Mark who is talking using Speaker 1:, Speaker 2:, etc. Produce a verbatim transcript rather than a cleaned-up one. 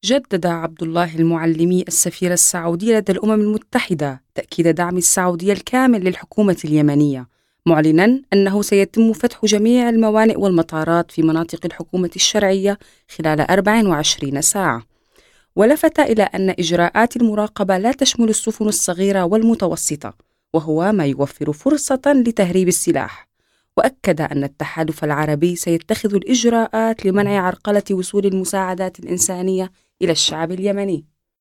Speaker 1: جدد عبد الله المعلمي السفير السعودي لدى الأمم المتحدة تأكيد دعم السعودية الكامل للحكومة اليمنية، معلناً أنه سيتم فتح جميع الموانئ والمطارات في مناطق الحكومة الشرعية خلال أربع وعشرين ساعة. ولفت إلى أن إجراءات المراقبة لا تشمل السفن الصغيرة والمتوسطة، وهو ما يوفر فرصة لتهريب السلاح. وأكد أن التحالف العربي سيتخذ الإجراءات لمنع عرقلة وصول المساعدات الإنسانية إلى الشعب اليمني.